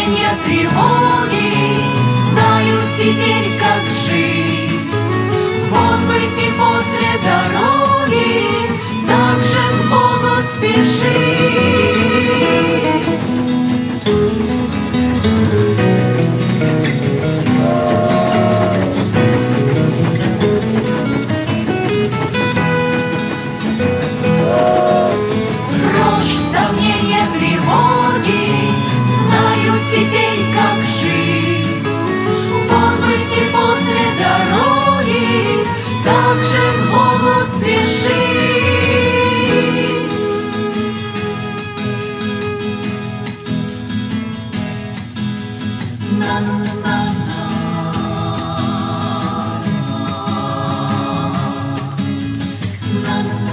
сомнения, тревоги, знаю теперь, как жить. Вот бы и после дороги так же к Богу спешить. Прочь сомнения, тревоги, знаю теперь, как жить. Вот бы и после дороги так же к Богу спешить. На